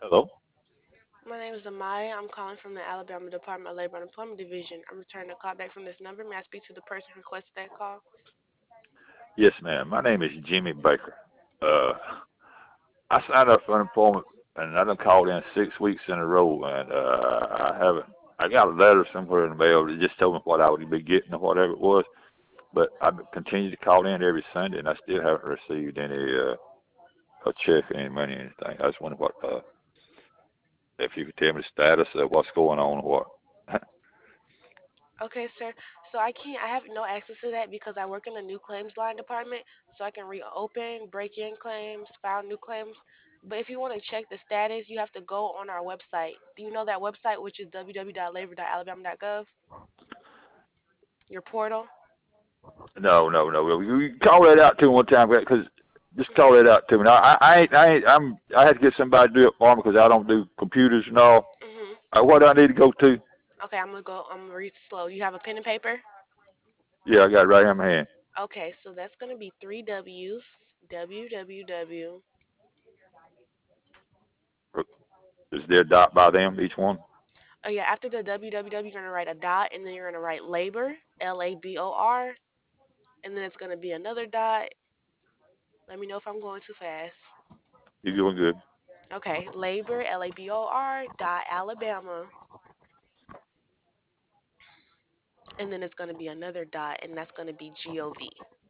Hello? My name is Amaya. I'm calling from the Alabama Department of Labor and Employment Division. I'm returning a call back from this number. May I speak to the person who requested that call? Yes, ma'am. My name is Jimmy Baker. Uh, I signed up for unemployment, and I done called in 6 weeks in a row, and I haven't. I got a letter somewhere in the mail that just told me what I would be getting or whatever it was, but I've continued to call in every Sunday, and I still haven't received any a check, any money, anything. I just wonder what if you could tell me the status of what's going on or what. Okay, sir. So I have no access to that because I work in the new claims line department, so I can reopen, break in claims, file new claims. But if you want to check the status, you have to go on our website. Do you know that website, which is www.labor.alabama.gov, your portal? No, no, no. You call that out to me one time, because just call that out to me. Now, I had to get somebody to do it for me because I don't do computers and all. Mhm. What do I need to go to? Okay, I'm gonna read slow. You have a pen and paper? Yeah, I got it right here in my hand. Okay, so that's gonna be three W's. www. Is there a dot by them, each one? Oh yeah, after the www, you're gonna write a dot, and then you're gonna write labor, LABOR, and then it's gonna be another dot. Let me know if I'm going too fast. You doing good. Okay, labor, LABOR dot Alabama, and then it's gonna be another dot, and that's gonna be GOV.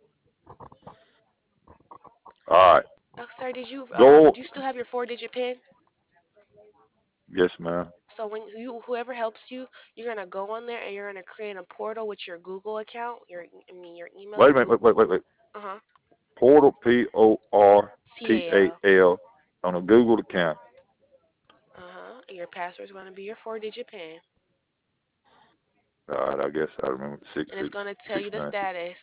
All right. Oh, sir, Go. do you still have your 4-digit pin? Yes, ma'am. So when whoever helps you, you're gonna go on there and you're gonna create a portal with your Google account, your email, Wait your a minute. Google. Wait. Uh-huh. Portal, PORTAL, TAL. on a Google account. Uh-huh. And your password's gonna be your 4-digit pin, All right. I guess I remember and it's gonna tell six you the nine six. status.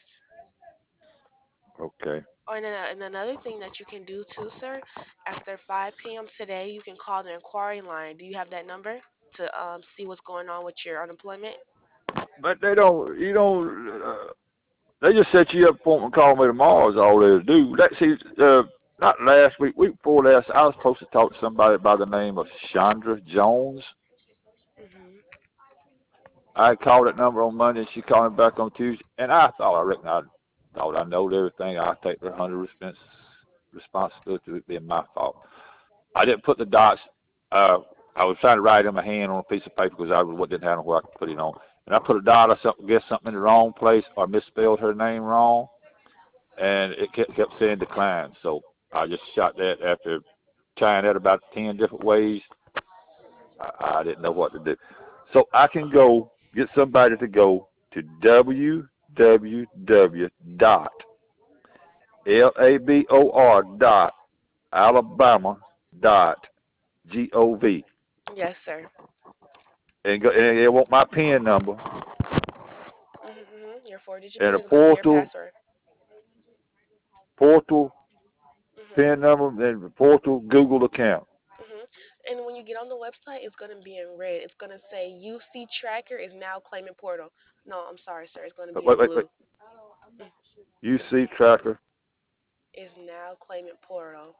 Okay. Oh, and another thing that you can do too, sir, after 5 p.m. today, you can call the inquiry line. Do you have that number to see what's going on with your unemployment? But they don't. You don't. They just set you up for and call me tomorrow is all they do. Not last week, week before last, I was supposed to talk to somebody by the name of Chandra Jones. Mhm. I called that number on Monday, and she called me back on Tuesday, and I thought I knowed everything. I take the 100% responsibility of it being my fault. I didn't put the dots. Uh, I was trying to write in my hand on a piece of paper because didn't have where I could put it on. And I put a dot or something, guess something in the wrong place, or misspelled her name wrong, and it kept saying decline. So I just shot that after trying that about 10 different ways. I didn't know what to do. So I can go get somebody to go to www.labor.alabama.gov Yes, sir. and they want my PIN number Your 4-digit and pin a is gonna be your password. portal Mhm. PIN number and portal Google account. And when you get on the website, it's gonna be in red. It's gonna say UC Tracker is now claimant portal. No, I'm sorry, sir. It's gonna be in Wait. blue. Mm. UC tracker. Is now claimant portal.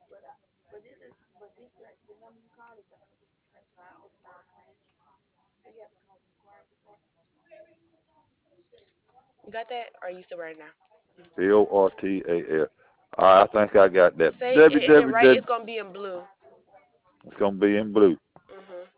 You got that? Or are you still writing now? PORTAL. I think I got that. Say and then right, www. it's gonna be in blue. It's gonna be in blue. Mhm.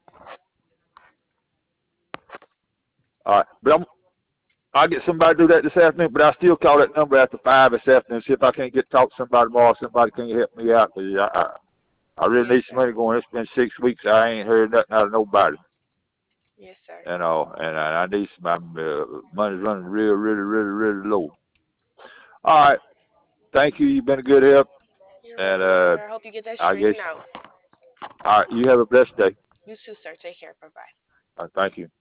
All right, but I'll get somebody to do that this afternoon. But I still call that number after 5 this afternoon. See if I can't get talk to somebody tomorrow. Somebody can help me out. Cause I really Yes, need some sir. money going. It's been 6 weeks. I ain't heard nothing out of nobody. Yes, sir. And I need some. My money's running really low. All right, thank you. You've been a good help. You're And welcome, sir. I hope you get that I guess. straightened out. All right, you have a blessed day. You too, sir. Take care. Bye bye. Thank you.